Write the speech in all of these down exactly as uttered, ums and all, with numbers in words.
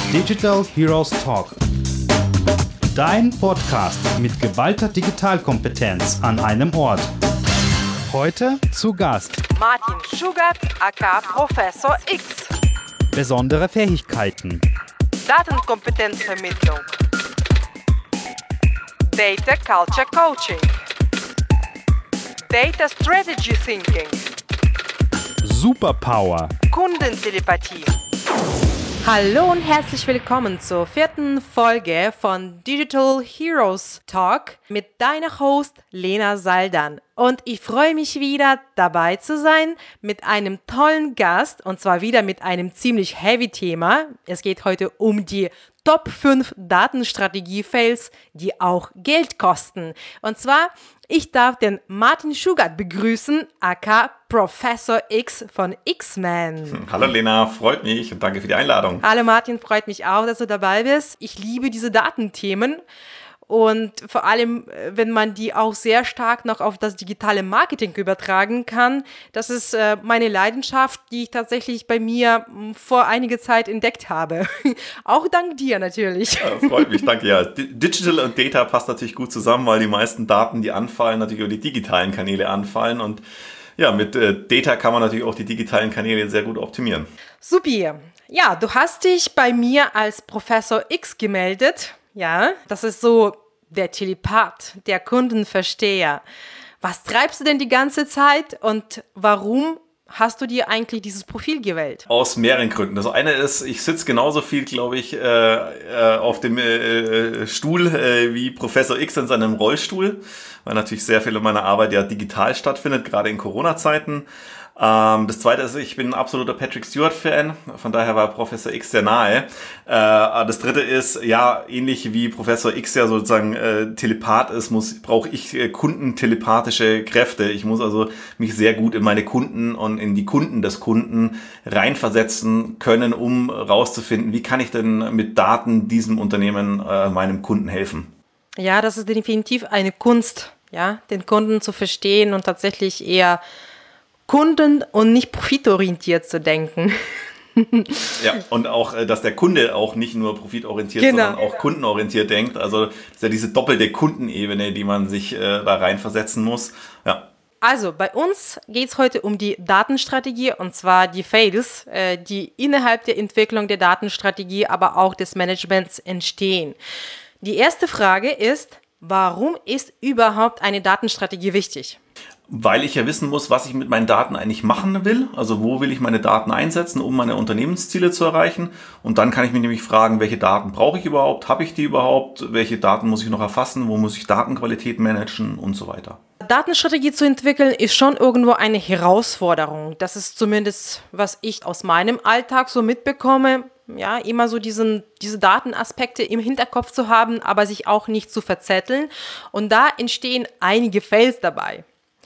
Digital Heroes Talk. Dein Podcast mit geballter Digitalkompetenz an einem Ort. Heute zu Gast Martin Schugart, aka Professor X. Besondere Fähigkeiten. Datenkompetenzvermittlung. Data Culture Coaching. Data Strategy Thinking. Superpower. Kundentelepathie. Hallo und herzlich willkommen zur vierten Folge von Digital Heroes Talk mit deiner Host Lena Saldan. Und ich freue mich wieder dabei zu sein mit einem tollen Gast und zwar wieder mit einem ziemlich heavy Thema. Es geht heute um die Top fünf Datenstrategie-Fails, die auch Geld kosten. Und zwar, ich darf den Martin Schugart begrüßen, aka Professor X von X-Man. Hallo Lena, freut mich und danke für die Einladung. Hallo Martin, freut mich auch, dass du dabei bist. Ich liebe diese Datenthemen. Und vor allem, wenn man die auch sehr stark noch auf das digitale Marketing übertragen kann, das ist äh, meine Leidenschaft, die ich tatsächlich bei mir m, vor einiger Zeit entdeckt habe. Auch dank dir natürlich. Ja, freut mich, danke. Ja, Digital und Data passt natürlich gut zusammen, weil die meisten Daten, die anfallen, natürlich über die digitalen Kanäle anfallen. Und ja, mit äh, Data kann man natürlich auch die digitalen Kanäle sehr gut optimieren. Supi. Ja, du hast dich bei mir als Professor X gemeldet. Ja, das ist so der Telepath, der Kundenversteher. Was treibst du denn die ganze Zeit und warum hast du dir eigentlich dieses Profil gewählt? Aus mehreren Gründen. Das eine ist, ich sitze genauso viel, glaube ich, äh, äh, auf dem äh, Stuhl äh, wie Professor X in seinem Rollstuhl, weil natürlich sehr viel meiner Arbeit ja digital stattfindet, gerade in Corona-Zeiten. Ähm, das zweite ist, ich bin ein absoluter Patrick Stewart-Fan, von daher war Professor X sehr nahe. Äh, das dritte ist, ja, ähnlich wie Professor X ja sozusagen äh, Telepath ist, muss brauche ich äh, kundentelepathische Kräfte. Ich muss also mich sehr gut in meine Kunden und in die Kunden des Kunden reinversetzen können, um rauszufinden, wie kann ich denn mit Daten diesem Unternehmen, äh, meinem Kunden helfen. Ja, das ist definitiv eine Kunst, ja, den Kunden zu verstehen und tatsächlich eher Kunden- und nicht profitorientiert zu denken. Ja, und auch, dass der Kunde auch nicht nur profitorientiert, genau. sondern auch kundenorientiert denkt. Also das ist ja diese doppelte Kundenebene, die man sich äh, da reinversetzen muss. Ja. Also bei uns geht es heute um die Datenstrategie und zwar die Fails, äh, die innerhalb der Entwicklung der Datenstrategie, aber auch des Managements entstehen. Die erste Frage ist, warum ist überhaupt eine Datenstrategie wichtig? Weil ich ja wissen muss, was ich mit meinen Daten eigentlich machen will. Also wo will ich meine Daten einsetzen, um meine Unternehmensziele zu erreichen. Und dann kann ich mich nämlich fragen, welche Daten brauche ich überhaupt? Habe ich die überhaupt? Welche Daten muss ich noch erfassen? Wo muss ich Datenqualität managen und so weiter? Datenstrategie zu entwickeln ist schon irgendwo eine Herausforderung. Das ist zumindest, was ich aus meinem Alltag so mitbekomme. Ja, immer so diesen, diese Datenaspekte im Hinterkopf zu haben, aber sich auch nicht zu verzetteln. Und da entstehen einige Fails dabei.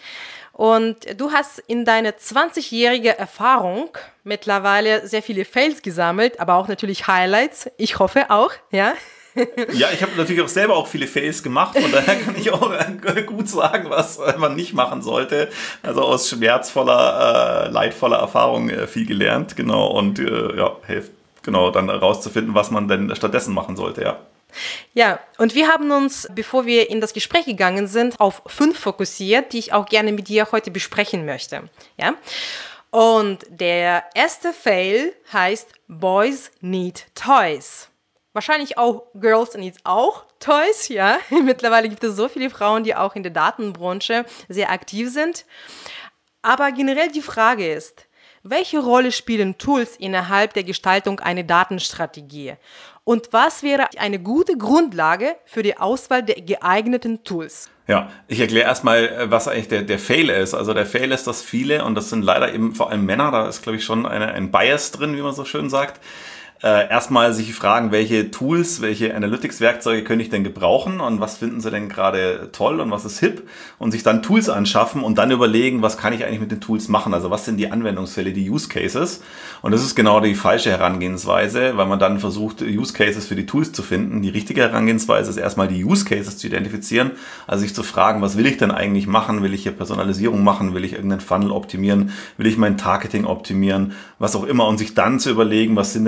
Und du hast in deiner zwanzigjährigen Erfahrung mittlerweile sehr viele Fails gesammelt, aber auch natürlich Highlights. Ich hoffe auch, ja. Ja, ich habe natürlich auch selber auch viele Fails gemacht und daher kann ich auch gut sagen, was man nicht machen sollte. Also aus schmerzvoller, äh, leidvoller Erfahrung äh, viel gelernt, genau, und äh, ja, hilft genau dann herauszufinden, was man denn stattdessen machen sollte, ja. Ja, und wir haben uns, bevor wir in das Gespräch gegangen sind, auf fünf fokussiert, die ich auch gerne mit dir heute besprechen möchte. Ja? Und der erste Fail heißt Boys Need Toys. Wahrscheinlich auch Girls Need auch Toys, ja. Mittlerweile gibt es so viele Frauen, die auch in der Datenbranche sehr aktiv sind. Aber generell die Frage ist, welche Rolle spielen Tools innerhalb der Gestaltung einer Datenstrategie? Und was wäre eine gute Grundlage für die Auswahl der geeigneten Tools? Ja, ich erkläre erstmal, was eigentlich der, der Fail ist. Also der Fail ist, dass viele, und das sind leider eben vor allem Männer, da ist, glaube ich, schon eine, ein Bias drin, wie man so schön sagt, äh, erstmal sich fragen, welche Tools, welche Analytics-Werkzeuge könnte ich denn gebrauchen und was finden sie denn gerade toll und was ist hip und sich dann Tools anschaffen und dann überlegen, was kann ich eigentlich mit den Tools machen, also was sind die Anwendungsfälle, die Use Cases, und das ist genau die falsche Herangehensweise, weil man dann versucht, Use Cases für die Tools zu finden. Die richtige Herangehensweise ist erstmal die Use Cases zu identifizieren, also sich zu fragen, was will ich denn eigentlich machen, will ich hier Personalisierung machen, will ich irgendeinen Funnel optimieren, will ich mein Targeting optimieren, was auch immer, und sich dann zu überlegen, was sind denn eigentlich die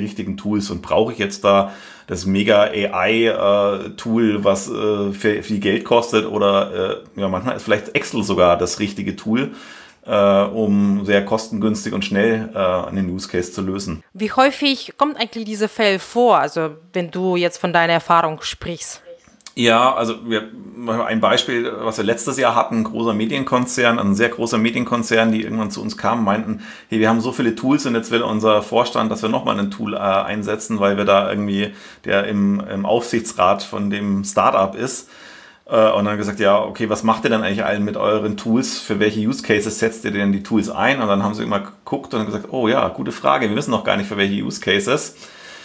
richtigen Tools und brauche ich jetzt da das mega A I-Tool, was äh, viel Geld kostet oder äh, ja, manchmal ist vielleicht Excel sogar das richtige Tool, äh, um sehr kostengünstig und schnell äh, einen Use Case zu lösen. Wie häufig kommt eigentlich diese Fälle vor, also wenn du jetzt von deiner Erfahrung sprichst? Ja, also wir, ein Beispiel, was wir letztes Jahr hatten, ein großer Medienkonzern, ein sehr großer Medienkonzern, die irgendwann zu uns kamen, meinten, hey, wir haben so viele Tools und jetzt will unser Vorstand, dass wir nochmal ein Tool äh, einsetzen, weil wir da irgendwie, der im, im Aufsichtsrat von dem Startup ist. Äh, und dann gesagt, ja, okay, was macht ihr denn eigentlich allen mit euren Tools? Für welche Use Cases setzt ihr denn die Tools ein? Und dann haben sie immer geguckt und gesagt, oh ja, gute Frage, wir wissen noch gar nicht, für welche Use Cases.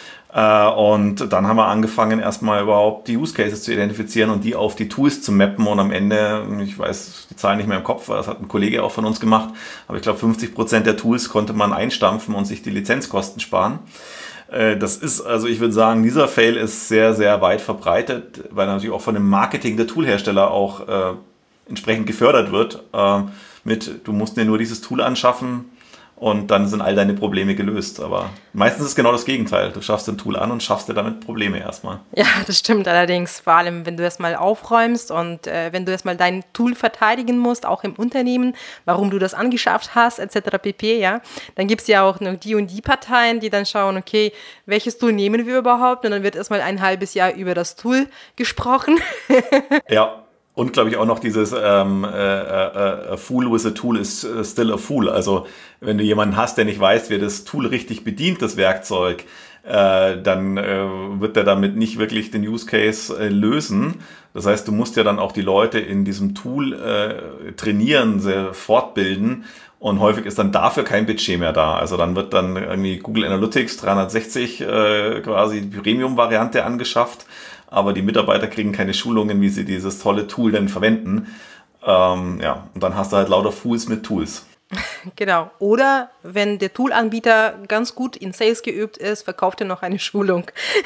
Und dann haben wir angefangen, erstmal überhaupt die Use Cases zu identifizieren und die auf die Tools zu mappen. Und am Ende, ich weiß die Zahlen nicht mehr im Kopf, das hat ein Kollege auch von uns gemacht, aber ich glaube, fünfzig Prozent der Tools konnte man einstampfen und sich die Lizenzkosten sparen. Das ist, also ich würde sagen, dieser Fail ist sehr, sehr weit verbreitet, weil natürlich auch von dem Marketing der Toolhersteller auch äh, entsprechend gefördert wird. Äh, mit, du musst dir nur dieses Tool anschaffen, und dann sind all deine Probleme gelöst. Aber meistens ist es genau das Gegenteil. Du schaffst ein Tool an und schaffst dir damit Probleme erstmal. Ja, das stimmt allerdings. Vor allem, wenn du erstmal aufräumst und äh, wenn du erstmal dein Tool verteidigen musst, auch im Unternehmen, warum du das angeschafft hast, et cetera pp. Ja, dann gibt es ja auch noch die und die Parteien, die dann schauen, okay, welches Tool nehmen wir überhaupt? Und dann wird erstmal ein halbes Jahr über das Tool gesprochen. Ja. Und glaube ich auch noch dieses ähm, äh, äh, a fool with a tool is still a fool. Also wenn du jemanden hast, der nicht weiß, wie das Tool richtig bedient, das Werkzeug, äh, dann äh, wird der damit nicht wirklich den Use Case äh, lösen. Das heißt, du musst ja dann auch die Leute in diesem Tool äh, trainieren, sehr fortbilden. Und häufig ist dann dafür kein Budget mehr da. Also dann wird dann irgendwie Google Analytics dreihundertsechzig äh, quasi die Premium-Variante angeschafft. Aber die Mitarbeiter kriegen keine Schulungen, wie sie dieses tolle Tool denn verwenden. Ähm, ja, und dann hast du halt lauter Fools mit Tools. Genau. Oder wenn der Toolanbieter ganz gut in Sales geübt ist, verkauft er noch eine Schulung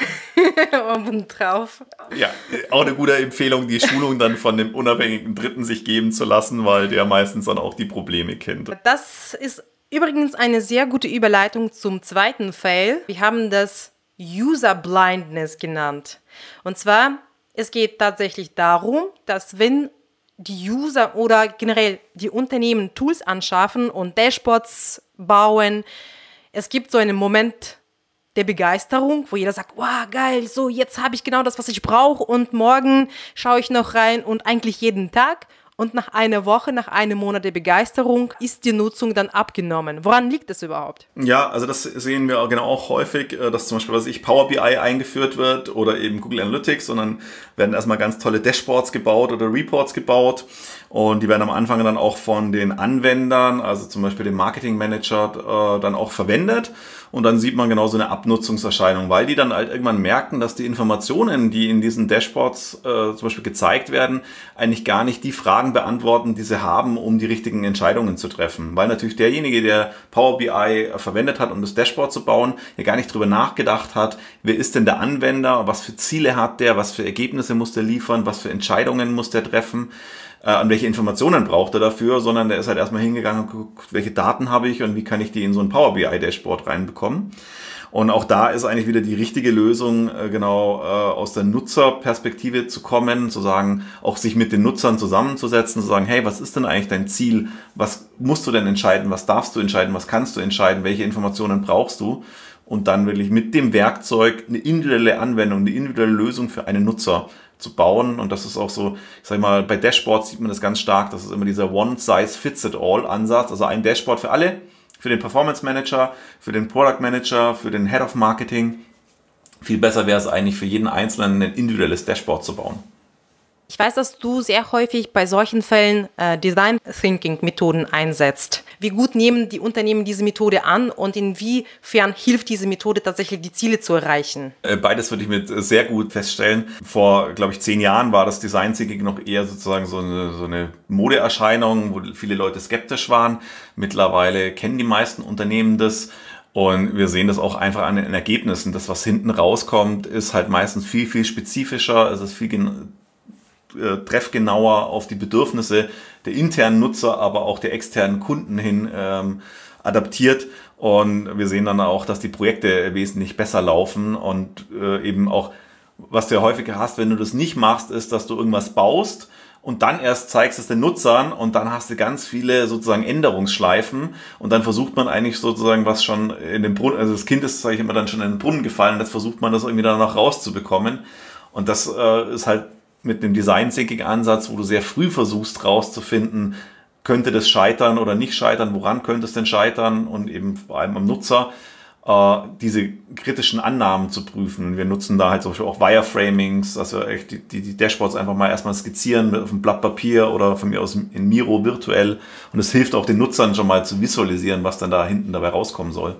obendrauf. Ja, auch eine gute Empfehlung, die Schulung dann von dem unabhängigen Dritten sich geben zu lassen, weil der meistens dann auch die Probleme kennt. Das ist übrigens eine sehr gute Überleitung zum zweiten Fail. Wir haben das User Blindness genannt. Und zwar, es geht tatsächlich darum, dass wenn die User oder generell die Unternehmen Tools anschaffen und Dashboards bauen, es gibt so einen Moment der Begeisterung, wo jeder sagt, wow, geil, so jetzt habe ich genau das, was ich brauche und morgen schaue ich noch rein und eigentlich jeden Tag. Und nach einer Woche, nach einem Monat der Begeisterung ist die Nutzung dann abgenommen. Woran liegt das überhaupt? Ja, also das sehen wir genau auch häufig, dass zum Beispiel, was ich, Power B I eingeführt wird oder eben Google Analytics, und dann werden erstmal ganz tolle Dashboards gebaut oder Reports gebaut. Und die werden am Anfang dann auch von den Anwendern, also zum Beispiel dem Marketing Manager, äh, dann auch verwendet. Und dann sieht man genau so eine Abnutzungserscheinung, weil die dann halt irgendwann merken, dass die Informationen, die in diesen Dashboards äh, zum Beispiel gezeigt werden, eigentlich gar nicht die Fragen beantworten, die sie haben, um die richtigen Entscheidungen zu treffen. Weil natürlich derjenige, der Power B I verwendet hat, um das Dashboard zu bauen, ja gar nicht drüber nachgedacht hat, wer ist denn der Anwender, was für Ziele hat der, was für Ergebnisse muss der liefern, was für Entscheidungen muss der treffen, äh, an welche Informationen braucht er dafür, sondern der ist halt erstmal hingegangen und geguckt, welche Daten habe ich und wie kann ich die in so ein Power B I Dashboard reinbekommen. Und auch da ist eigentlich wieder die richtige Lösung, äh, genau äh, aus der Nutzerperspektive zu kommen, zu sagen, auch sich mit den Nutzern zusammenzusetzen, zu sagen, hey, was ist denn eigentlich dein Ziel? Was musst du denn entscheiden? Was darfst du entscheiden? Was kannst du entscheiden? Welche Informationen brauchst du? Und dann wirklich mit dem Werkzeug eine individuelle Anwendung, eine individuelle Lösung für einen Nutzer zu bauen. Und das ist auch so, ich sag mal, bei Dashboards sieht man das ganz stark, das ist immer dieser One-Size-Fits-it-all-Ansatz, also ein Dashboard für alle, für den Performance Manager, für den Product Manager, für den Head of Marketing. Viel besser wäre es eigentlich für jeden Einzelnen ein individuelles Dashboard zu bauen. Ich weiß, dass du sehr häufig bei solchen Fällen äh, Design Thinking Methoden einsetzt. Wie gut nehmen die Unternehmen diese Methode an und inwiefern hilft diese Methode tatsächlich, die Ziele zu erreichen? Beides würde ich mit sehr gut feststellen. Vor, glaube ich, zehn Jahren war das Design Thinking noch eher sozusagen so eine, so eine Modeerscheinung, wo viele Leute skeptisch waren. Mittlerweile kennen die meisten Unternehmen das. Und wir sehen das auch einfach an den Ergebnissen. Das, was hinten rauskommt, ist halt meistens viel, viel spezifischer. Es ist viel gen- äh, treffgenauer auf die Bedürfnisse der internen Nutzer, aber auch der externen Kunden hin ähm, adaptiert. Und wir sehen dann auch, dass die Projekte wesentlich besser laufen und äh, eben auch, was du ja häufiger hast, wenn du das nicht machst, ist, dass du irgendwas baust und dann erst zeigst es den Nutzern und dann hast du ganz viele sozusagen Änderungsschleifen und dann versucht man eigentlich sozusagen was schon in den Brunnen, also das Kind ist, sage ich immer, dann schon in den Brunnen gefallen und jetzt versucht man das irgendwie dann noch rauszubekommen und das äh, ist halt mit dem Design-Thinking-Ansatz, wo du sehr früh versuchst rauszufinden, könnte das scheitern oder nicht scheitern, woran könnte es denn scheitern und eben vor allem am Nutzer äh, diese kritischen Annahmen zu prüfen. Wir nutzen da halt zum Beispiel auch Wireframings, dass wir echt die, die, die Dashboards einfach mal erstmal skizzieren mit auf einem Blatt Papier oder von mir aus in Miro virtuell und es hilft auch den Nutzern schon mal zu visualisieren, was dann da hinten dabei rauskommen soll.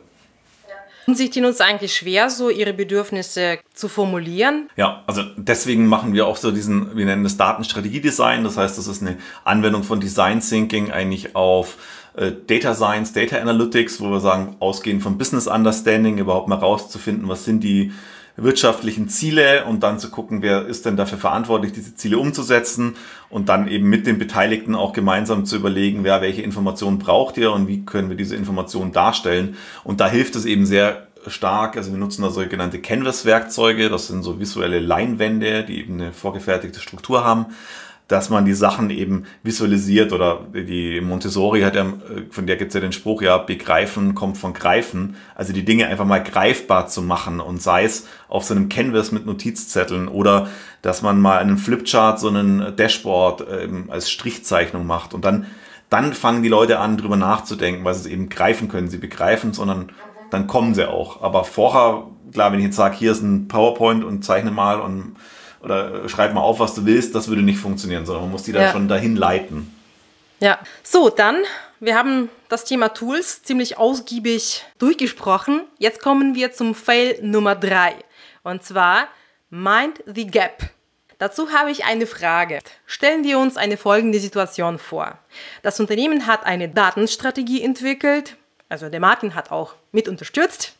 Tun sich die Nutzer eigentlich schwer, so ihre Bedürfnisse zu formulieren? Ja, also deswegen machen wir auch so diesen, wir nennen das Datenstrategiedesign. Das heißt, das ist eine Anwendung von Design Thinking eigentlich auf äh, Data Science, Data Analytics, wo wir sagen, ausgehend vom Business Understanding überhaupt mal rauszufinden, was sind die wirtschaftlichen Ziele und dann zu gucken, wer ist denn dafür verantwortlich, diese Ziele umzusetzen und dann eben mit den Beteiligten auch gemeinsam zu überlegen, wer welche Informationen braucht ihr und wie können wir diese Informationen darstellen. Und da hilft es eben sehr stark, also wir nutzen da sogenannte Canvas-Werkzeuge, das sind so visuelle Leinwände, die eben eine vorgefertigte Struktur haben, dass man die Sachen eben visualisiert oder die Montessori hat ja, von der gibt es ja den Spruch, ja, begreifen kommt von greifen, also die Dinge einfach mal greifbar zu machen und sei es auf so einem Canvas mit Notizzetteln oder dass man mal einen Flipchart, so einen Dashboard ähm, als Strichzeichnung macht und dann, dann fangen die Leute an, drüber nachzudenken, weil sie es eben greifen können, sie begreifen, sondern dann kommen sie auch, aber vorher, klar, wenn ich jetzt sage, hier ist ein PowerPoint und zeichne mal und oder schreib mal auf, was du willst, das würde nicht funktionieren, sondern man muss die dann ja schon dahin leiten. Ja, so dann, wir haben das Thema Tools ziemlich ausgiebig durchgesprochen. Jetzt kommen wir zum Fail Nummer drei und zwar Mind the Gap. Dazu habe ich eine Frage. Stellen wir uns eine folgende Situation vor. Das Unternehmen hat eine Datenstrategie entwickelt. Also der Martin hat auch mit unterstützt.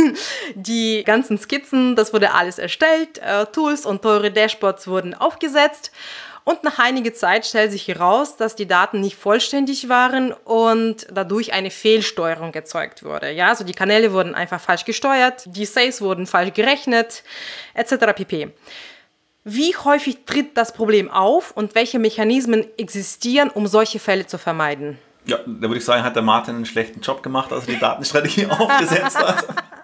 Die ganzen Skizzen, das wurde alles erstellt, äh, Tools und teure Dashboards wurden aufgesetzt und nach einiger Zeit stellt sich heraus, dass die Daten nicht vollständig waren und dadurch eine Fehlsteuerung erzeugt wurde. Ja, also die Kanäle wurden einfach falsch gesteuert, die Sales wurden falsch gerechnet, et cetera pp. Wie häufig tritt das Problem auf und welche Mechanismen existieren, um solche Fälle zu vermeiden? Ja, da würde ich sagen, hat der Martin einen schlechten Job gemacht, als er die Datenstrategie aufgesetzt hat.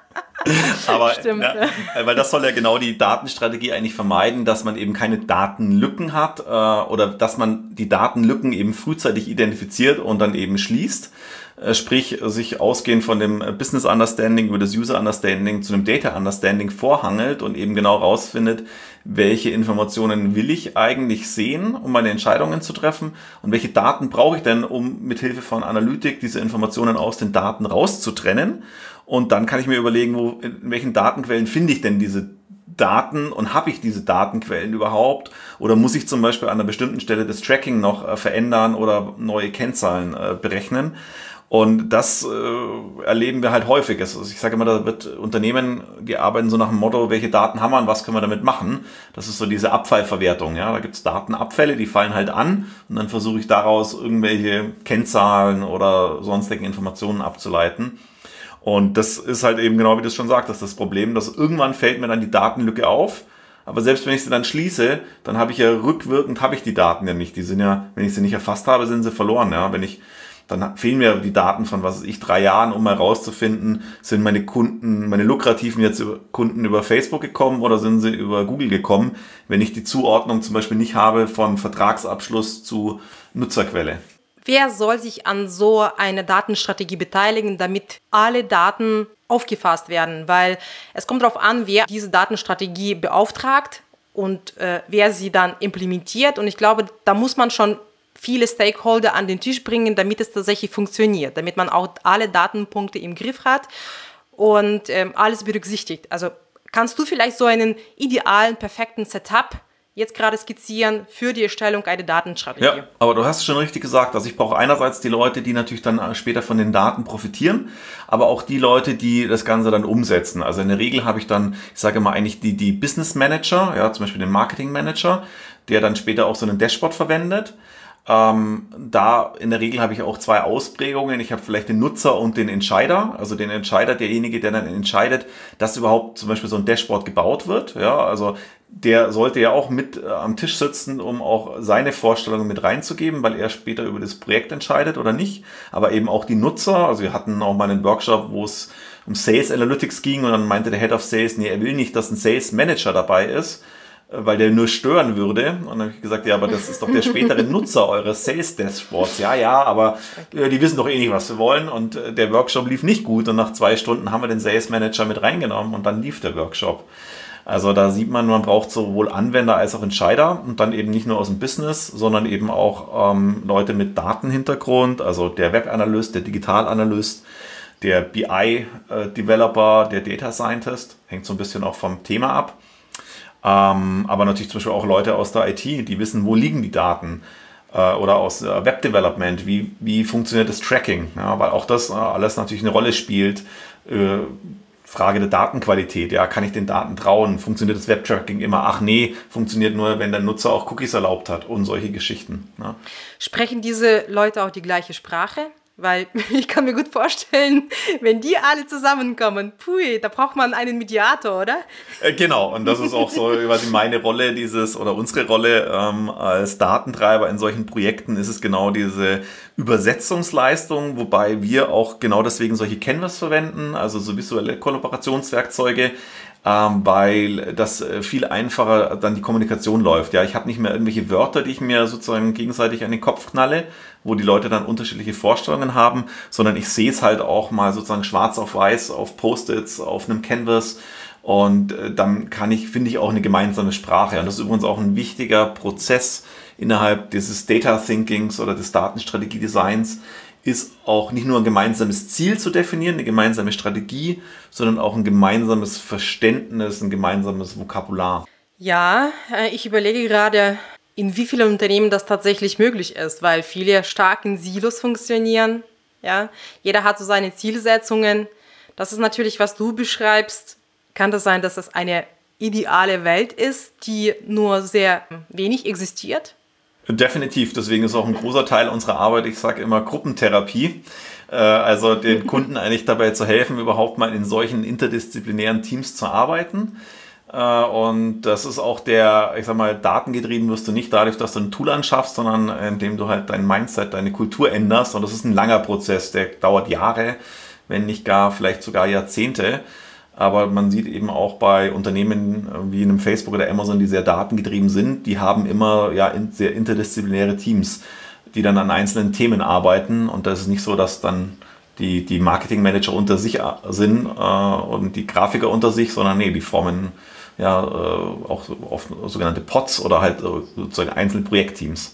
Aber Stimmt, ja, ja. Weil das soll ja genau die Datenstrategie eigentlich vermeiden, dass man eben keine Datenlücken hat äh, oder dass man die Datenlücken eben frühzeitig identifiziert und dann eben schließt. Äh, sprich, sich ausgehend von dem Business Understanding über das User Understanding zu einem Data Understanding vorhangelt und eben genau rausfindet, welche Informationen will ich eigentlich sehen, um meine Entscheidungen zu treffen und welche Daten brauche ich denn, um mit Hilfe von Analytik diese Informationen aus den Daten rauszutrennen. Und dann kann ich mir überlegen, wo, in welchen Datenquellen finde ich denn diese Daten und habe ich diese Datenquellen überhaupt? Oder muss ich zum Beispiel an einer bestimmten Stelle das Tracking noch äh, verändern oder neue Kennzahlen äh, berechnen? Und das äh, erleben wir halt häufig. Also ich sage immer, da wird Unternehmen, die arbeiten so nach dem Motto, welche Daten haben wir und was können wir damit machen? Das ist so diese Abfallverwertung. Ja? Da gibt es Datenabfälle, die fallen halt an und dann versuche ich daraus irgendwelche Kennzahlen oder sonstigen Informationen abzuleiten. Und das ist halt eben genau, wie du es schon sagtest, das Problem, dass irgendwann fällt mir dann die Datenlücke auf. Aber selbst wenn ich sie dann schließe, dann habe ich ja rückwirkend, habe ich die Daten ja nicht. Die sind ja, wenn ich sie nicht erfasst habe, sind sie verloren. Ja? Wenn ich Dann fehlen mir die Daten von, was weiß ich, drei Jahren, um mal rauszufinden, sind meine Kunden, meine lukrativen jetzt über Kunden über Facebook gekommen oder sind sie über Google gekommen, wenn ich die Zuordnung zum Beispiel nicht habe von Vertragsabschluss zu Nutzerquelle. Wer soll sich an so einer Datenstrategie beteiligen, damit alle Daten aufgefasst werden? Weil es kommt darauf an, wer diese Datenstrategie beauftragt und äh, wer sie dann implementiert. Und ich glaube, da muss man schon viele Stakeholder an den Tisch bringen, damit es tatsächlich funktioniert, damit man auch alle Datenpunkte im Griff hat und ähm, alles berücksichtigt. Also kannst du vielleicht so einen idealen, perfekten Setup jetzt gerade skizzieren für die Erstellung einer Datenstrategie? Ja, aber du hast es schon richtig gesagt. Also ich brauche einerseits die Leute, die natürlich dann später von den Daten profitieren, aber auch die Leute, die das Ganze dann umsetzen. Also in der Regel habe ich dann, ich sage mal eigentlich die, die Business Manager, ja, zum Beispiel den Marketing Manager, der dann später auch so einen Dashboard verwendet. Ähm, da in der Regel habe ich auch zwei Ausprägungen. Ich habe vielleicht den Nutzer und den Entscheider. Also den Entscheider, derjenige, der dann entscheidet, dass überhaupt zum Beispiel so ein Dashboard gebaut wird. Ja, also der sollte ja auch mit äh, am Tisch sitzen, um auch seine Vorstellungen mit reinzugeben, weil er später über das Projekt entscheidet oder nicht. Aber eben auch die Nutzer. Also wir hatten auch mal einen Workshop, wo es um Sales Analytics ging und dann meinte der Head of Sales, nee, er will nicht, dass ein Sales Manager dabei ist, weil der nur stören würde. Und dann habe ich gesagt, ja, aber das ist doch der spätere Nutzer eures Sales Dashboards. Ja, ja, aber äh, die wissen doch eh nicht, was wir wollen. Und äh, der Workshop lief nicht gut. Und nach zwei Stunden haben wir den Sales Manager mit reingenommen und dann lief der Workshop. Also da sieht man, man braucht sowohl Anwender als auch Entscheider und dann eben nicht nur aus dem Business, sondern eben auch ähm, Leute mit Datenhintergrund, also der Webanalyst, der Digitalanalyst, der B I-Developer, der Data Scientist, hängt so ein bisschen auch vom Thema ab. Ähm, aber natürlich zum Beispiel auch Leute aus der I T, die wissen, wo liegen die Daten. Äh, oder aus äh, Web-Development, wie, wie funktioniert das Tracking. Ja, weil auch das äh, alles natürlich eine Rolle spielt. Äh, Frage der Datenqualität. Ja, kann ich den Daten trauen? Funktioniert das Web-Tracking immer? Ach nee, funktioniert nur, wenn der Nutzer auch Cookies erlaubt hat und solche Geschichten. Ja. Sprechen diese Leute auch die gleiche Sprache? Weil ich kann mir gut vorstellen, wenn die alle zusammenkommen, pui, da braucht man einen Mediator, oder? Äh, genau, und das ist auch so quasi meine Rolle, dieses oder unsere Rolle ähm, als Datentreiber in solchen Projekten ist es genau diese Übersetzungsleistung, wobei wir auch genau deswegen solche Canvas verwenden, also so visuelle Kollaborationswerkzeuge, ähm, weil das viel einfacher dann die Kommunikation läuft. Ja, ich habe nicht mehr irgendwelche Wörter, die ich mir sozusagen gegenseitig an den Kopf knalle, wo die Leute dann unterschiedliche Vorstellungen haben, sondern ich sehe es halt auch mal sozusagen schwarz auf weiß auf Post-its, auf einem Canvas und äh, dann kann ich, finde ich, auch eine gemeinsame Sprache. Und das ist übrigens auch ein wichtiger Prozess innerhalb dieses Data Thinkings oder des Datenstrategie-Designs, ist auch nicht nur ein gemeinsames Ziel zu definieren, eine gemeinsame Strategie, sondern auch ein gemeinsames Verständnis, ein gemeinsames Vokabular. Ja, ich überlege gerade, in wie vielen Unternehmen das tatsächlich möglich ist, weil viele stark in Silos funktionieren. Ja, jeder hat so seine Zielsetzungen. Das ist natürlich, was du beschreibst. Kann das sein, dass das eine ideale Welt ist, die nur sehr wenig existiert? Definitiv, deswegen ist auch ein großer Teil unserer Arbeit, ich sage immer Gruppentherapie, äh, also den Kunden eigentlich dabei zu helfen, überhaupt mal in solchen interdisziplinären Teams zu arbeiten. Äh, und das ist auch der, ich sag mal, datengetrieben wirst du nicht dadurch, dass du ein Tool anschaffst, sondern indem du halt dein Mindset, deine Kultur änderst. Und das ist ein langer Prozess, der dauert Jahre, wenn nicht gar, vielleicht sogar Jahrzehnte. Aber man sieht eben auch bei Unternehmen wie einem Facebook oder Amazon, die sehr datengetrieben sind, die haben immer ja sehr interdisziplinäre Teams, die dann an einzelnen Themen arbeiten. Und das ist nicht so, dass dann die, die Marketingmanager unter sich sind äh, und die Grafiker unter sich, sondern nee, die formen ja äh, auch oft sogenannte Pods oder halt äh, sozusagen einzelne Projektteams.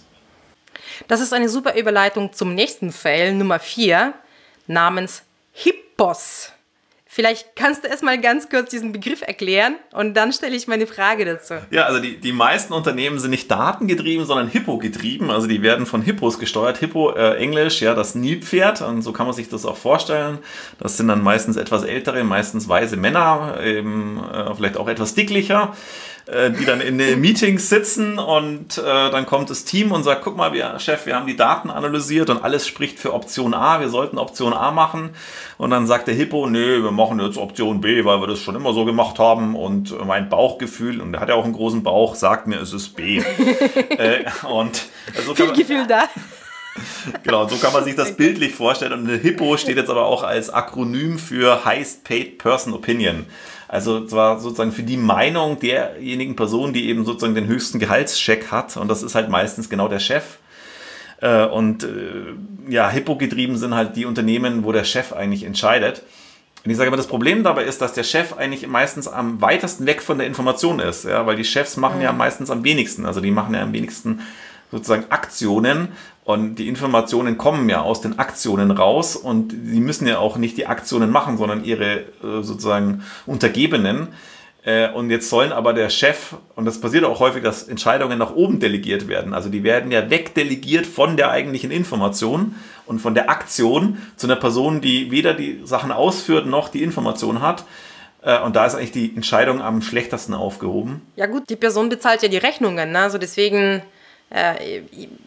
Das ist eine super Überleitung zum nächsten Fail, Nummer vier, namens Hippos. Vielleicht kannst du erst mal ganz kurz diesen Begriff erklären und dann stelle ich meine Frage dazu. Ja, also die, die meisten Unternehmen sind nicht datengetrieben, sondern Hippo-getrieben. Also die werden von Hippos gesteuert. Hippo, äh, Englisch, ja, das Nilpferd. Und so kann man sich das auch vorstellen. Das sind dann meistens etwas ältere, meistens weise Männer, eben äh, vielleicht auch etwas dicklicher, äh, die dann in den Meetings sitzen und äh, dann kommt das Team und sagt, guck mal, wir, Chef, wir haben die Daten analysiert und alles spricht für Option A. Wir sollten Option A machen. Und dann sagt der Hippo, nö, wir machen jetzt Option B, weil wir das schon immer so gemacht haben. Und mein Bauchgefühl, und der hat ja auch einen großen Bauch, sagt mir, es ist B. äh, und also Viel Gefühl da. Genau, so kann man sich das bildlich vorstellen. Und eine Hippo steht jetzt aber auch als Akronym für Highest Paid Person Opinion. Also zwar sozusagen für die Meinung derjenigen Person, die eben sozusagen den höchsten Gehaltscheck hat. Und das ist halt meistens genau der Chef. Und ja, Hippo-getrieben sind halt die Unternehmen, wo der Chef eigentlich entscheidet. Und ich sage immer, das Problem dabei ist, dass der Chef eigentlich meistens am weitesten weg von der Information ist. Ja, weil die Chefs machen mhm. ja meistens am wenigsten. Also die machen ja am wenigsten sozusagen Aktionen. Und die Informationen kommen ja aus den Aktionen raus. Und sie müssen ja auch nicht die Aktionen machen, sondern ihre sozusagen Untergebenen. Und jetzt sollen aber der Chef, und das passiert auch häufig, dass Entscheidungen nach oben delegiert werden. Also die werden ja wegdelegiert von der eigentlichen Information und von der Aktion zu einer Person, die weder die Sachen ausführt noch die Information hat. Und da ist eigentlich die Entscheidung am schlechtesten aufgehoben. Ja gut, die Person bezahlt ja die Rechnungen, ne? Also deswegen, äh,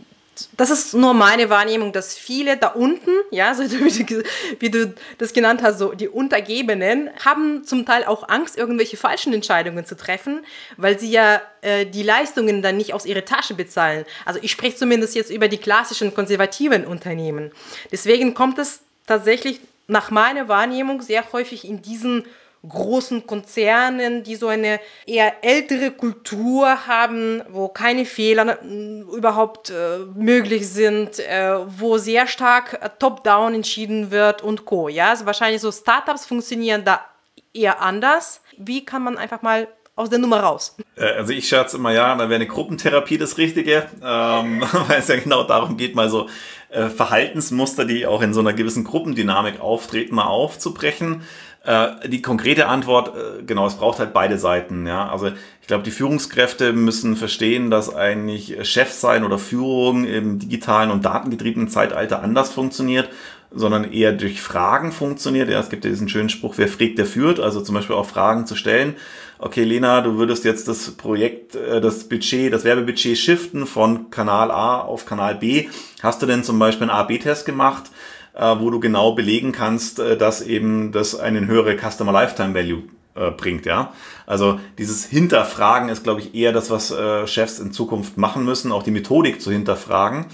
das ist nur meine Wahrnehmung, dass viele da unten, ja, so wie du, wie du das genannt hast, so die Untergebenen, haben zum Teil auch Angst, irgendwelche falschen Entscheidungen zu treffen, weil sie ja äh, die Leistungen dann nicht aus ihrer Tasche bezahlen. Also ich spreche zumindest jetzt über die klassischen konservativen Unternehmen. Deswegen kommt es tatsächlich nach meiner Wahrnehmung sehr häufig in diesen großen Konzernen, die so eine eher ältere Kultur haben, wo keine Fehler äh, überhaupt äh, möglich sind, äh, wo sehr stark äh, top-down entschieden wird und Co. Ja, also wahrscheinlich so Startups funktionieren da eher anders. Wie kann man einfach mal aus der Nummer raus? Also ich scherze immer, ja, da wäre eine Gruppentherapie das Richtige, ähm, weil es ja genau darum geht, mal so äh, Verhaltensmuster, die auch in so einer gewissen Gruppendynamik auftreten, mal aufzubrechen. Die konkrete Antwort, genau, es braucht halt beide Seiten. Ja, also ich glaube, die Führungskräfte müssen verstehen, dass eigentlich Chef sein oder Führung im digitalen und datengetriebenen Zeitalter anders funktioniert, sondern eher durch Fragen funktioniert. Ja, es gibt ja diesen schönen Spruch, wer fragt, der führt. Also zum Beispiel auch Fragen zu stellen. Okay, Lena, du würdest jetzt das Projekt, das Budget, das Werbebudget shiften von Kanal A auf Kanal B. Hast du denn zum Beispiel einen A B Test gemacht, wo du genau belegen kannst, dass eben das einen höhere Customer Lifetime Value äh, bringt, ja. Also dieses Hinterfragen ist, glaube ich, eher das, was äh, Chefs in Zukunft machen müssen, auch die Methodik zu hinterfragen.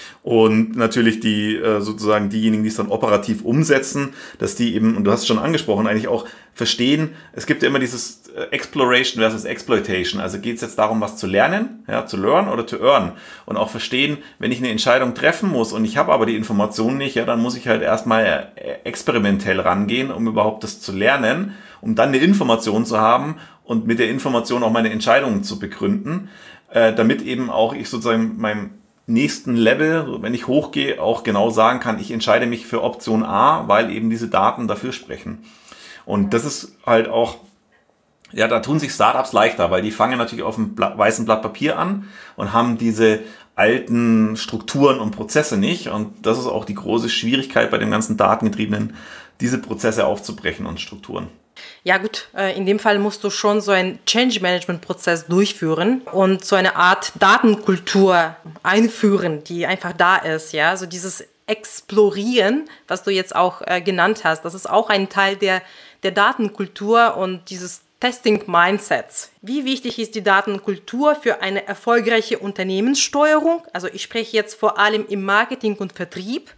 Und natürlich die äh, sozusagen diejenigen, die es dann operativ umsetzen, dass die eben, und du hast es schon angesprochen, eigentlich auch verstehen, es gibt ja immer dieses Exploration versus Exploitation. Also geht es jetzt darum, was zu lernen, ja, zu learn oder to earn. Und auch verstehen, wenn ich eine Entscheidung treffen muss und ich habe aber die Information nicht, ja, dann muss ich halt erstmal experimentell rangehen, um überhaupt das zu lernen, um dann eine Information zu haben und mit der Information auch meine Entscheidungen zu begründen, äh, damit eben auch ich sozusagen meinem nächsten Level, wenn ich hochgehe, auch genau sagen kann, ich entscheide mich für Option A, weil eben diese Daten dafür sprechen. Und das ist halt auch, ja, da tun sich Startups leichter, weil die fangen natürlich auf einem Blatt, weißen Blatt Papier an und haben diese alten Strukturen und Prozesse nicht. Und das ist auch die große Schwierigkeit bei dem ganzen Datengetriebenen, diese Prozesse aufzubrechen und Strukturen. Ja gut, in dem Fall musst du schon so einen Change-Management-Prozess durchführen und so eine Art Datenkultur einführen, die einfach da ist. Ja, so dieses Explorieren, was du jetzt auch äh, genannt hast, das ist auch ein Teil der, der Datenkultur und dieses Testing-Mindsets. Wie wichtig ist die Datenkultur für eine erfolgreiche Unternehmenssteuerung? Also ich spreche jetzt vor allem im Marketing und Vertrieb.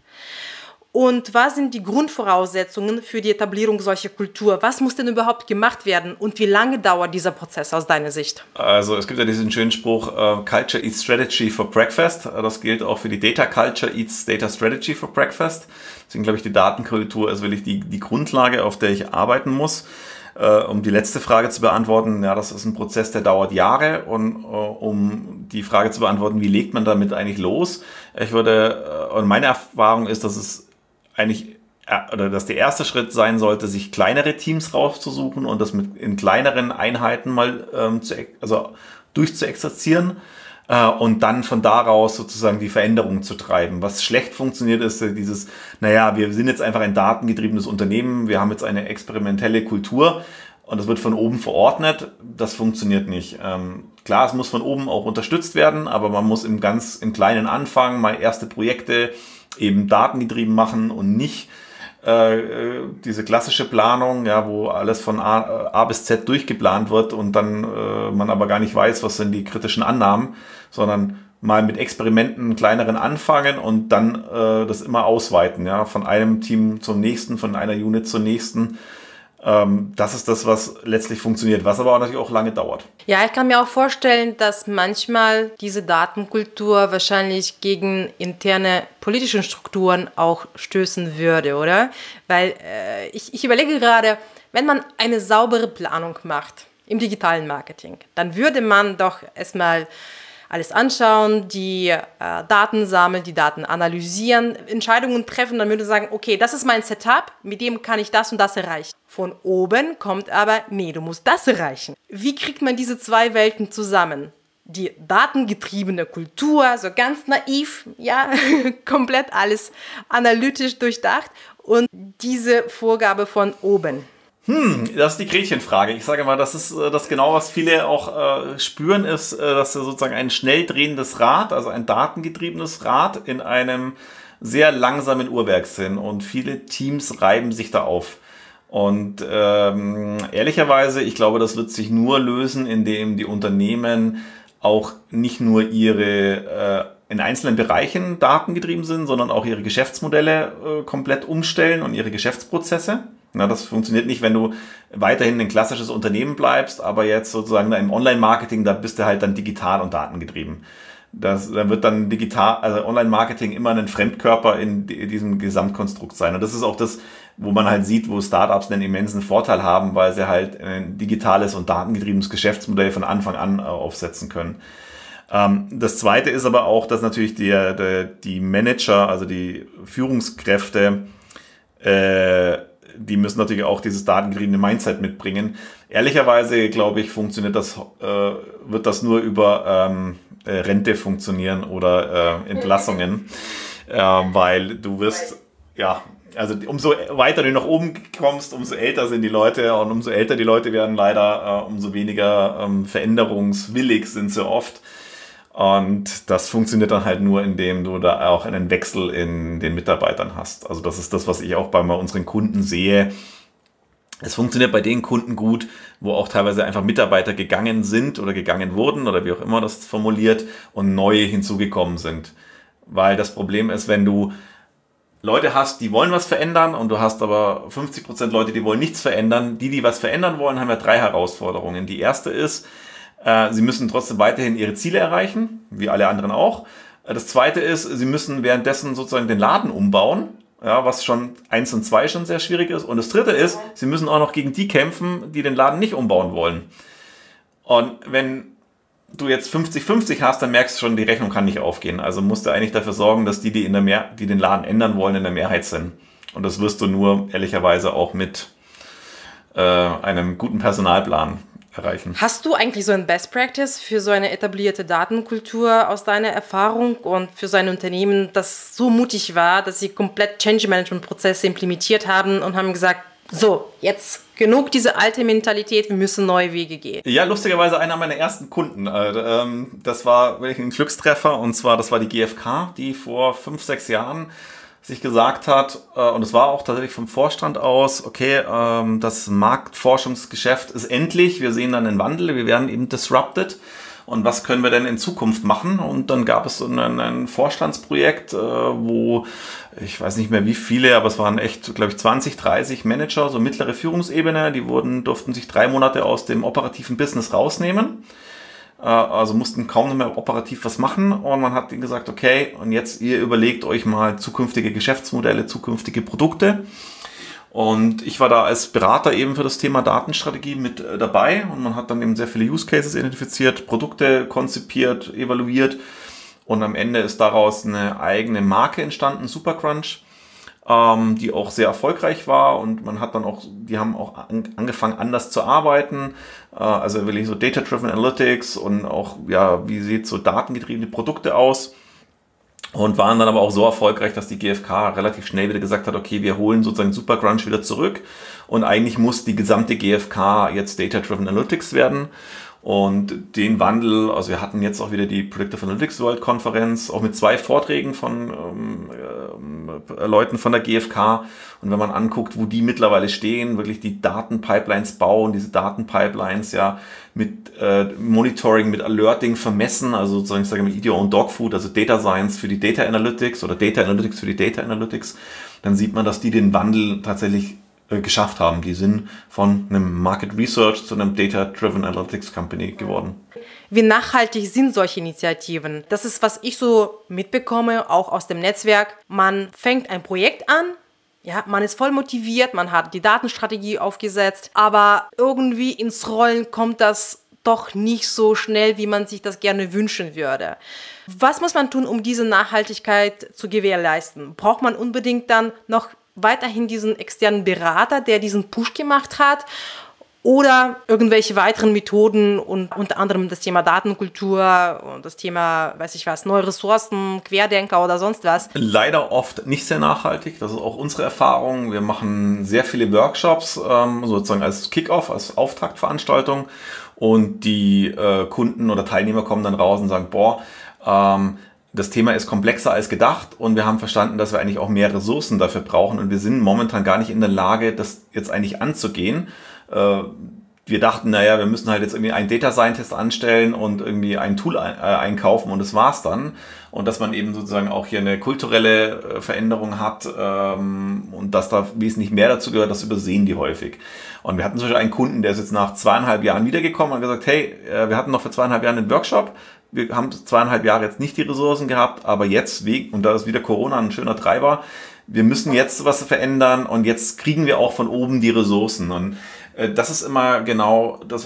Und was sind die Grundvoraussetzungen für die Etablierung solcher Kultur? Was muss denn überhaupt gemacht werden und wie lange dauert dieser Prozess aus deiner Sicht? Also es gibt ja diesen schönen Spruch, uh, Culture eats Strategy for Breakfast. Das gilt auch für die Data Culture eats Data Strategy for Breakfast. Deswegen glaube ich, die Datenkultur ist wirklich die, die Grundlage, auf der ich arbeiten muss. Uh, um die letzte Frage zu beantworten, ja, das ist ein Prozess, der dauert Jahre. Und uh, um die Frage zu beantworten, wie legt man damit eigentlich los? Ich würde, uh, und meine Erfahrung ist, dass es eigentlich, oder dass der erste Schritt sein sollte, sich kleinere Teams rauszusuchen und das mit in kleineren Einheiten mal ähm, zu, also durchzuexerzieren äh, und dann von daraus sozusagen die Veränderung zu treiben. Was schlecht funktioniert, ist dieses, naja, wir sind jetzt einfach ein datengetriebenes Unternehmen, wir haben jetzt eine experimentelle Kultur und das wird von oben verordnet. Das funktioniert nicht. Ähm, klar, es muss von oben auch unterstützt werden, aber man muss im ganz im Kleinen anfangen, mal erste Projekte eben datengetrieben machen und nicht äh, diese klassische Planung, ja, wo alles von A, A bis Z durchgeplant wird und dann äh, man aber gar nicht weiß, was sind die kritischen Annahmen, sondern mal mit Experimenten kleineren anfangen und dann äh, das immer ausweiten, ja, von einem Team zum nächsten, von einer Unit zur nächsten. Ähm, das ist das, was letztlich funktioniert, was aber auch natürlich auch lange dauert. Ja, ich kann mir auch vorstellen, dass manchmal diese Datenkultur wahrscheinlich gegen interne politische Strukturen auch stößen würde, oder? Weil äh, ich, ich überlege gerade, wenn man eine saubere Planung macht im digitalen Marketing, dann würde man doch erstmal alles anschauen, die äh, Daten sammeln, die Daten analysieren, Entscheidungen treffen, dann würde man sagen, okay, das ist mein Setup, mit dem kann ich das und das erreichen. Von oben kommt aber, nee, du musst das erreichen. Wie kriegt man diese zwei Welten zusammen? Die datengetriebene Kultur, so ganz naiv, ja, komplett alles analytisch durchdacht und diese Vorgabe von oben. Hm, das ist die Gretchenfrage. Ich sage mal, das ist das genau, was viele auch äh, spüren, ist, äh, dass sozusagen ein schnell drehendes Rad, also ein datengetriebenes Rad in einem sehr langsamen Uhrwerk sind und viele Teams reiben sich da auf. Und ähm, ehrlicherweise, ich glaube, das wird sich nur lösen, indem die Unternehmen auch nicht nur ihre äh, in einzelnen Bereichen datengetrieben sind, sondern auch ihre Geschäftsmodelle äh, komplett umstellen und ihre Geschäftsprozesse. Na, das funktioniert nicht, wenn du weiterhin ein klassisches Unternehmen bleibst, aber jetzt sozusagen im Online-Marketing, da bist du halt dann digital und datengetrieben. Das, da wird dann digital, also Online-Marketing immer ein Fremdkörper in diesem Gesamtkonstrukt sein. Und das ist auch das, wo man halt sieht, wo Startups einen immensen Vorteil haben, weil sie halt ein digitales und datengetriebenes Geschäftsmodell von Anfang an aufsetzen können. Das Zweite ist aber auch, dass natürlich die, die Manager, also die Führungskräfte, äh, die müssen natürlich auch dieses datengetriebene Mindset mitbringen. Ehrlicherweise, glaube ich, funktioniert das, äh, wird das nur über ähm, Rente funktionieren oder äh, Entlassungen, äh, weil du wirst, ja, also umso weiter du nach oben kommst, umso älter sind die Leute und umso älter die Leute werden leider, äh, umso weniger ähm, veränderungswillig sind sie oft. Und das funktioniert dann halt nur, indem du da auch einen Wechsel in den Mitarbeitern hast. Also das ist das, was ich auch bei unseren Kunden sehe. Es funktioniert bei den Kunden gut, wo auch teilweise einfach Mitarbeiter gegangen sind oder gegangen wurden oder wie auch immer das formuliert und neue hinzugekommen sind. Weil das Problem ist, wenn du Leute hast, die wollen was verändern und du hast aber fünfzig Prozent Leute, die wollen nichts verändern. Die, die was verändern wollen, haben ja drei Herausforderungen. Die erste ist, sie müssen trotzdem weiterhin ihre Ziele erreichen, wie alle anderen auch. Das zweite ist, sie müssen währenddessen sozusagen den Laden umbauen, ja, was schon eins und zwei schon sehr schwierig ist. Und das dritte ist, sie müssen auch noch gegen die kämpfen, die den Laden nicht umbauen wollen. Und wenn du jetzt fünfzig fünfzig hast, dann merkst du schon, die Rechnung kann nicht aufgehen. Also musst du eigentlich dafür sorgen, dass die, die, in der Mehr- die den Laden ändern wollen, in der Mehrheit sind. Und das wirst du nur ehrlicherweise auch mit äh, einem guten Personalplan erreichen. Hast du eigentlich so ein Best Practice für so eine etablierte Datenkultur aus deiner Erfahrung und für so ein Unternehmen, das so mutig war, dass sie komplett Change-Management-Prozesse implementiert haben und haben gesagt, so, jetzt genug diese alte Mentalität, wir müssen neue Wege gehen? Ja, lustigerweise einer meiner ersten Kunden. Das war wirklich ein Glückstreffer und zwar, das war die G F K, die vor fünf, sechs Jahren sich gesagt hat, und es war auch tatsächlich vom Vorstand aus, okay, das Marktforschungsgeschäft ist endlich, wir sehen dann einen Wandel, wir werden eben disrupted und was können wir denn in Zukunft machen? Und dann gab es so ein, ein Vorstandsprojekt, wo, ich weiß nicht mehr wie viele, aber es waren echt, glaube ich, zwanzig, dreißig Manager, so mittlere Führungsebene, die wurden, durften sich drei Monate aus dem operativen Business rausnehmen. Also mussten kaum noch mehr operativ was machen und man hat ihnen gesagt, okay, und jetzt ihr überlegt euch mal zukünftige Geschäftsmodelle, zukünftige Produkte. Und ich war da als Berater eben für das Thema Datenstrategie mit dabei und man hat dann eben sehr viele Use Cases identifiziert, Produkte konzipiert, evaluiert und am Ende ist daraus eine eigene Marke entstanden, Supercrunch, ähm, die auch sehr erfolgreich war und man hat dann auch, die haben auch an, angefangen anders zu arbeiten, äh, also wirklich so Data-Driven Analytics und auch, ja, wie sieht so datengetriebene Produkte aus und waren dann aber auch so erfolgreich, dass die G F K relativ schnell wieder gesagt hat, okay, wir holen sozusagen Supercrunch wieder zurück und eigentlich muss die gesamte G F K jetzt Data-Driven Analytics werden. Und den Wandel, also wir hatten jetzt auch wieder die Predictive Analytics World Konferenz, auch mit zwei Vorträgen von ähm, äh, Leuten von der G F K. Und wenn man anguckt, wo die mittlerweile stehen, wirklich die Datenpipelines bauen, diese Datenpipelines ja mit äh, Monitoring, mit Alerting vermessen, also sozusagen, ich sage mal, Eat Your Own Dog Food, also Data Science für die Data Analytics oder Data Analytics für die Data Analytics, dann sieht man, dass die den Wandel tatsächlich geschafft haben. Die sind von einem Market Research zu einem Data-Driven Analytics Company geworden. Wie nachhaltig sind solche Initiativen? Das ist, was ich so mitbekomme, auch aus dem Netzwerk. Man fängt ein Projekt an, ja, man ist voll motiviert, man hat die Datenstrategie aufgesetzt, aber irgendwie ins Rollen kommt das doch nicht so schnell, wie man sich das gerne wünschen würde. Was muss man tun, um diese Nachhaltigkeit zu gewährleisten? Braucht man unbedingt dann noch weiterhin diesen externen Berater, der diesen Push gemacht hat? oder irgendwelche weiteren Methoden und unter anderem das Thema Datenkultur und das Thema, weiß ich was, neue Ressourcen, Querdenker oder sonst was? Leider oft nicht sehr nachhaltig. Das ist auch unsere Erfahrung. Wir machen sehr viele Workshops, ähm, sozusagen als Kick-Off, als Auftaktveranstaltung. Und die äh, Kunden oder Teilnehmer kommen dann raus und sagen, boah, ähm, das Thema ist komplexer als gedacht und wir haben verstanden, dass wir eigentlich auch mehr Ressourcen dafür brauchen und wir sind momentan gar nicht in der Lage, das jetzt eigentlich anzugehen. Wir dachten, naja, wir müssen halt jetzt irgendwie einen Data Scientist anstellen und irgendwie ein Tool einkaufen und das war's dann. Und dass man eben sozusagen auch hier eine kulturelle Veränderung hat und dass da wesentlich mehr dazu gehört, das übersehen die häufig. Und wir hatten zum Beispiel einen Kunden, der ist jetzt nach zweieinhalb Jahren wiedergekommen und hat gesagt, hey, wir hatten noch vor zweieinhalb Jahren einen Workshop, wir haben zweieinhalb Jahre jetzt nicht die Ressourcen gehabt, aber jetzt, und da ist wieder Corona ein schöner Treiber, wir müssen jetzt was verändern und jetzt kriegen wir auch von oben die Ressourcen. Und das ist immer genau das,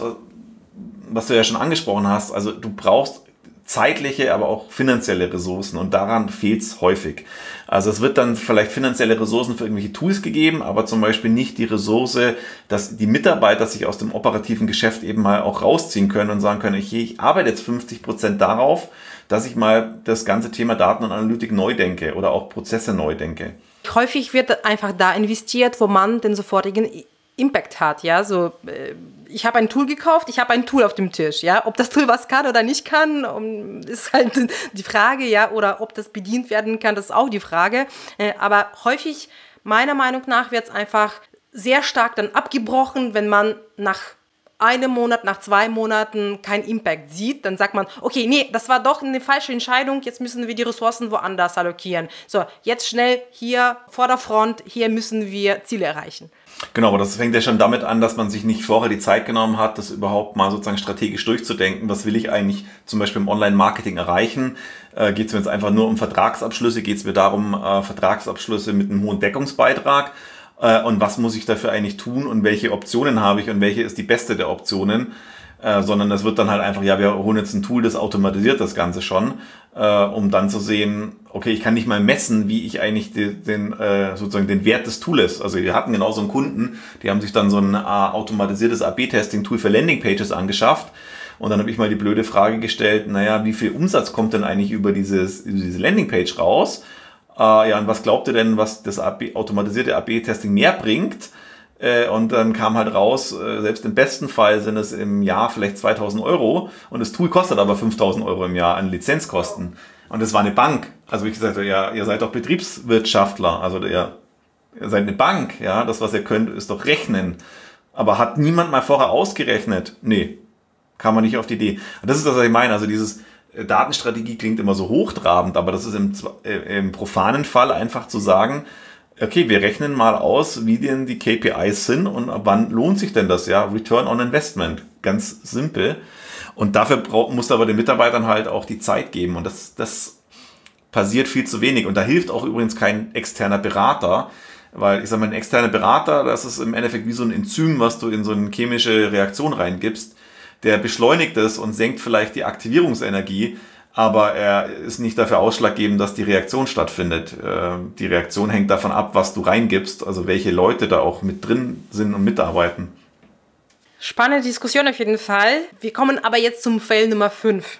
was du ja schon angesprochen hast. Also du brauchst zeitliche, aber auch finanzielle Ressourcen und daran fehlt es häufig. Also es wird dann vielleicht finanzielle Ressourcen für irgendwelche Tools gegeben, aber zum Beispiel nicht die Ressource, dass die Mitarbeiter sich aus dem operativen Geschäft eben mal auch rausziehen können und sagen können, okay, ich arbeite jetzt fünfzig Prozent darauf, dass ich mal das ganze Thema Daten und Analytik neu denke oder auch Prozesse neu denke. Häufig wird einfach da investiert, wo man den sofortigen Impact hat, ja, so ich habe ein Tool gekauft, ich habe ein Tool auf dem Tisch, ja, ob das Tool was kann oder nicht kann, um, ist halt die Frage, ja, oder ob das bedient werden kann, das ist auch die Frage, aber häufig, meiner Meinung nach, wird es einfach sehr stark dann abgebrochen, wenn man nach einem Monat, nach zwei Monaten keinen Impact sieht, dann sagt man, okay, nee, das war doch eine falsche Entscheidung, jetzt müssen wir die Ressourcen woanders allokieren. So, jetzt schnell hier vor der Front, hier müssen wir Ziele erreichen. Genau, aber das fängt ja schon damit an, dass man sich nicht vorher die Zeit genommen hat, das überhaupt mal sozusagen strategisch durchzudenken. Was will ich eigentlich zum Beispiel im Online-Marketing erreichen? Äh, geht es mir jetzt einfach nur um Vertragsabschlüsse? Geht es mir darum, äh, Vertragsabschlüsse mit einem hohen Deckungsbeitrag? Äh, und was muss ich dafür eigentlich tun? Und welche Optionen habe ich? Und welche ist die beste der Optionen? Äh, sondern es wird dann halt einfach, ja, wir holen jetzt ein Tool, das automatisiert das Ganze schon, äh, um dann zu sehen, okay, ich kann nicht mal messen, wie ich eigentlich den, den äh, sozusagen den Wert des Tools. Also wir hatten genau so einen Kunden, die haben sich dann so ein äh, automatisiertes A B-Testing-Tool für Landingpages angeschafft. Und dann habe ich mal die blöde Frage gestellt, naja, wie viel Umsatz kommt denn eigentlich über dieses über diese Landingpage raus? Äh, ja, und was glaubt ihr denn, was das A B, automatisierte A B-Testing mehr bringt? Äh, und dann kam halt raus, äh, selbst im besten Fall sind es im Jahr vielleicht zweitausend Euro und das Tool kostet aber fünftausend Euro im Jahr an Lizenzkosten. Und das war eine Bank. Also wie gesagt, ja, ihr seid doch Betriebswirtschaftler, also ihr, ihr seid eine Bank, ja, das, was ihr könnt, ist doch rechnen. Aber hat niemand mal vorher ausgerechnet? Nee, kam man nicht auf die Idee. Und das ist das, was ich meine, also dieses Datenstrategie klingt immer so hochtrabend, aber das ist im, im profanen Fall einfach zu sagen, okay, wir rechnen mal aus, wie denn die K P Is sind und ab wann lohnt sich denn das, ja, Return on Investment, ganz simpel. Und dafür brauch, muss aber den Mitarbeitern halt auch die Zeit geben und das, das passiert viel zu wenig und da hilft auch übrigens kein externer Berater, weil ich sage mal, ein externer Berater, das ist im Endeffekt wie so ein Enzym, was du in so eine chemische Reaktion reingibst, der beschleunigt es und senkt vielleicht die Aktivierungsenergie, aber er ist nicht dafür ausschlaggebend, dass die Reaktion stattfindet. Die Reaktion hängt davon ab, was du reingibst, also welche Leute da auch mit drin sind und mitarbeiten. Spannende Diskussion auf jeden Fall. Wir kommen aber jetzt zum Fail Nummer fünf.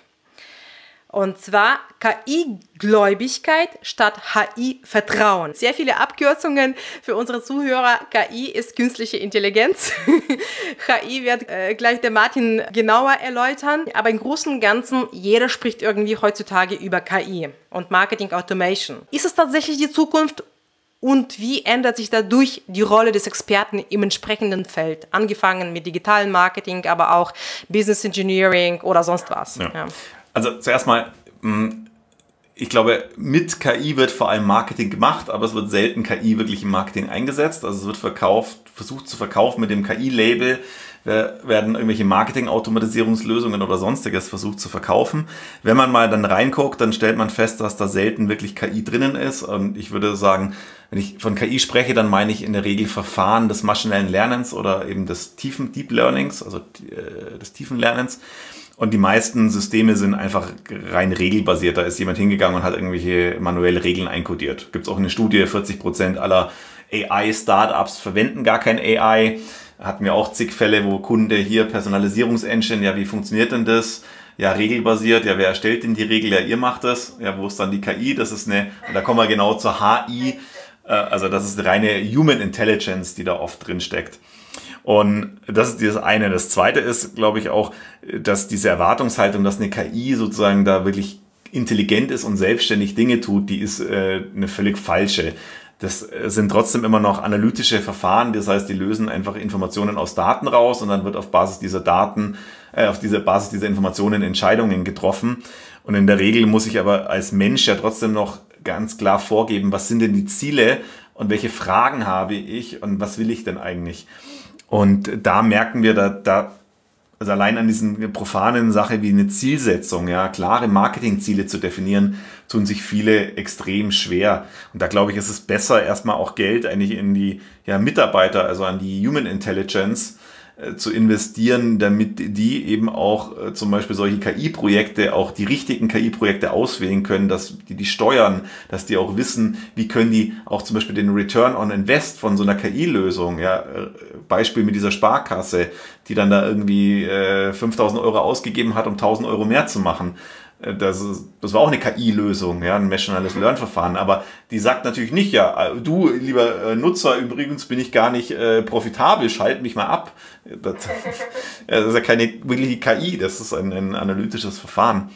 Und zwar K I-Gläubigkeit statt H I-Vertrauen. Sehr viele Abkürzungen für unsere Zuhörer. K I ist künstliche Intelligenz. H I wird äh, gleich der Martin genauer erläutern. Aber im Großen und Ganzen, jeder spricht irgendwie heutzutage über K I und Marketing Automation. Ist es tatsächlich die Zukunft? Und wie ändert sich dadurch die Rolle des Experten im entsprechenden Feld? Angefangen mit digitalen Marketing, aber auch Business Engineering oder sonst was. Ja. Ja. Also zuerst mal, ich glaube, mit K I wird vor allem Marketing gemacht, aber es wird selten K I wirklich im Marketing eingesetzt. Also es wird verkauft, versucht zu verkaufen mit dem K I-Label, werden irgendwelche Marketing-Automatisierungslösungen oder sonstiges versucht zu verkaufen. Wenn man mal dann reinguckt, dann stellt man fest, dass da selten wirklich K I drinnen ist. Und ich würde sagen, wenn ich von K I spreche, dann meine ich in der Regel Verfahren des maschinellen Lernens oder eben des tiefen Deep Learnings, also äh, des tiefen Lernens. Und die meisten Systeme sind einfach rein regelbasiert. Da ist jemand hingegangen und hat irgendwelche manuelle Regeln einkodiert. Gibt es auch eine Studie, vierzig Prozent aller A I-Startups verwenden gar kein A I. hatten wir auch zig Fälle, wo Kunde hier Personalisierungsengine, ja, wie funktioniert denn das? Ja, regelbasiert, ja, wer erstellt denn die Regel? Ja, ihr macht das. Ja, wo ist dann die K I? Das ist eine, und da kommen wir genau zur H I, äh, also das ist reine Human Intelligence, die da oft drin steckt. Und das ist das eine. Das zweite ist, glaube ich, auch, dass diese Erwartungshaltung, dass eine K I sozusagen da wirklich intelligent ist und selbstständig Dinge tut, die ist äh, eine völlig falsche. Das sind trotzdem immer noch analytische Verfahren, das heißt, die lösen einfach Informationen aus Daten raus und dann wird auf Basis dieser Daten, äh, auf dieser Basis dieser Informationen Entscheidungen getroffen. Und in der Regel muss ich aber als Mensch ja trotzdem noch ganz klar vorgeben, was sind denn die Ziele und welche Fragen habe ich und was will ich denn eigentlich? Und da merken wir, da, da also allein an diesen profanen Sache wie eine Zielsetzung, ja, klare Marketingziele zu definieren, tun sich viele extrem schwer. Und da glaube ich, ist es besser, erstmal auch Geld eigentlich in die ja, Mitarbeiter, also an die Human Intelligence äh, zu investieren, damit die eben auch äh, zum Beispiel solche K I-Projekte, auch die richtigen K I-Projekte auswählen können, dass die die steuern, dass die auch wissen, wie können die auch zum Beispiel den Return on Invest von so einer K I-Lösung, ja, äh, Beispiel mit dieser Sparkasse, die dann da irgendwie äh, fünftausend Euro ausgegeben hat, um tausend Euro mehr zu machen. Das, ist, das war auch eine K I-Lösung, ja, ein Maschinelles Learn-Verfahren, aber die sagt natürlich nicht, ja, du, lieber Nutzer, übrigens bin ich gar nicht äh, profitabel, schalt mich mal ab. Das, das ist ja keine wirkliche K I, das ist ein, ein analytisches Verfahren.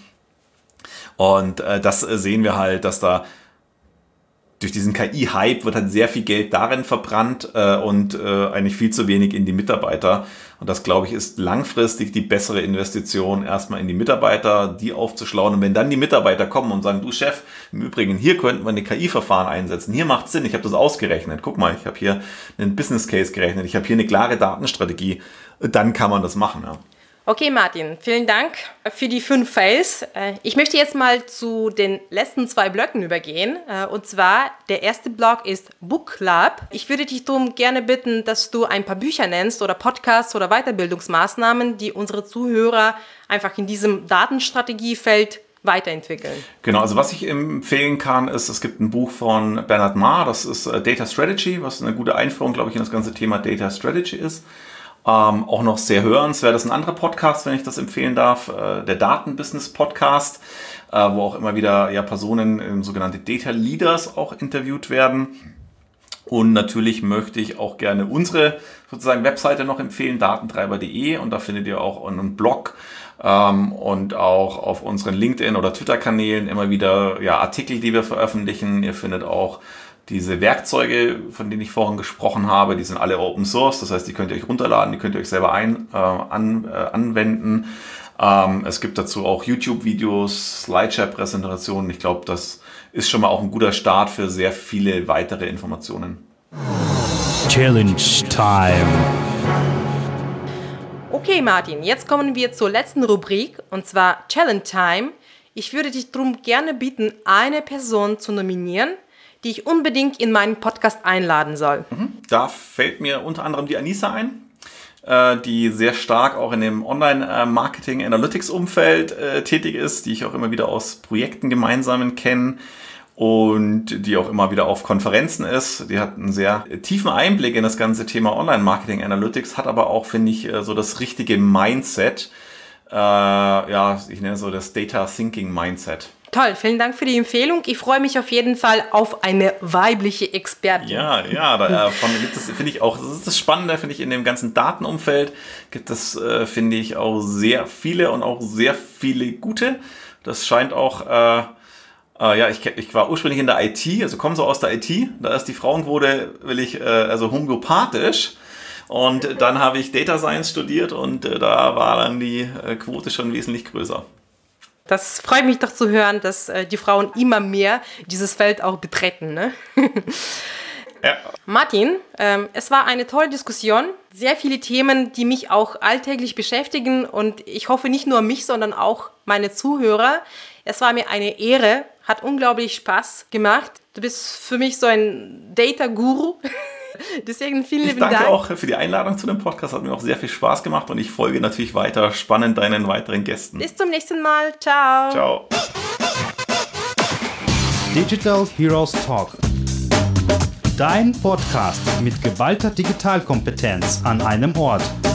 Und äh, das sehen wir halt, dass da durch diesen K I-Hype wird halt sehr viel Geld darin verbrannt äh, und äh, eigentlich viel zu wenig in die Mitarbeiter. Und das, glaube ich, ist langfristig die bessere Investition, erstmal in die Mitarbeiter, die aufzuschlauen. Und wenn dann die Mitarbeiter kommen und sagen, du Chef, im Übrigen, hier könnten wir eine K I-Verfahren einsetzen, hier macht es Sinn, ich habe das ausgerechnet, guck mal, ich habe hier einen Business Case gerechnet, ich habe hier eine klare Datenstrategie, dann kann man das machen, ja. Okay, Martin, vielen Dank für die fünf Fails. Ich möchte jetzt mal zu den letzten zwei Blöcken übergehen. Und zwar, der erste Block ist Book Club. Ich würde dich darum gerne bitten, dass du ein paar Bücher nennst oder Podcasts oder Weiterbildungsmaßnahmen, die unsere Zuhörer einfach in diesem Datenstrategiefeld weiterentwickeln. Genau, also was ich empfehlen kann, ist, es gibt ein Buch von Bernard Marr, das ist Data Strategy, was eine gute Einführung, glaube ich, in das ganze Thema Data Strategy ist. Ähm, auch noch sehr hörenswert. Das ist ein anderer Podcast, wenn ich das empfehlen darf, äh, der Datenbusiness-Podcast, äh, wo auch immer wieder ja, Personen, äh, sogenannte Data Leaders, auch interviewt werden. Und natürlich möchte ich auch gerne unsere sozusagen Webseite noch empfehlen, datentreiber punkt de, und da findet ihr auch einen Blog ähm, und auch auf unseren LinkedIn- oder Twitter-Kanälen immer wieder ja, Artikel, die wir veröffentlichen. Ihr findet auch diese Werkzeuge, von denen ich vorhin gesprochen habe, die sind alle Open Source, das heißt, die könnt ihr euch runterladen, die könnt ihr euch selber ein, äh, an, äh, anwenden. Ähm, es gibt dazu auch YouTube-Videos, Slideshare-Präsentationen. Ich glaube, das ist schon mal auch ein guter Start für sehr viele weitere Informationen. Challenge Time. Okay, Martin, jetzt kommen wir zur letzten Rubrik, und zwar Challenge Time. Ich würde dich darum gerne bitten, eine Person zu nominieren, die ich unbedingt in meinen Podcast einladen soll. Da fällt mir unter anderem die Anissa ein, äh, die sehr stark auch in dem Online-Marketing-Analytics-Umfeld äh, tätig ist, die ich auch immer wieder aus Projekten gemeinsamen kenne und die auch immer wieder auf Konferenzen ist. Die hat einen sehr tiefen Einblick in das ganze Thema Online-Marketing-Analytics, hat aber auch, finde ich, so das richtige Mindset. Äh, ja, ich nenne es so das Data-Thinking-Mindset. Toll, vielen Dank für die Empfehlung. Ich freue mich auf jeden Fall auf eine weibliche Expertin. Ja, ja, davon gibt es, finde ich auch, das ist das Spannende, finde ich, in dem ganzen Datenumfeld gibt es, äh, finde ich, auch sehr viele und auch sehr viele gute. Das scheint auch, äh, äh, ja, ich, ich war ursprünglich in der I T, also komme so aus der I T, da ist die Frauenquote, will ich, äh, also homöopathisch. Und dann habe ich Data Science studiert und äh, da war dann die äh, Quote schon wesentlich größer. Das freut mich doch zu hören, dass äh, die Frauen immer mehr dieses Feld auch betreten. Ne? Ja. Martin, ähm, es war eine tolle Diskussion. Sehr viele Themen, die mich auch alltäglich beschäftigen. Und ich hoffe nicht nur mich, sondern auch meine Zuhörer. Es war mir eine Ehre, hat unglaublich Spaß gemacht. Du bist für mich so ein Data-Guru. Deswegen vielen lieben Dank. Ich danke auch für die Einladung zu dem Podcast. Hat mir auch sehr viel Spaß gemacht und ich folge natürlich weiter spannend deinen weiteren Gästen. Bis zum nächsten Mal. Ciao. Ciao. Digital Heroes Talk. Dein Podcast mit geballter Digitalkompetenz an einem Ort.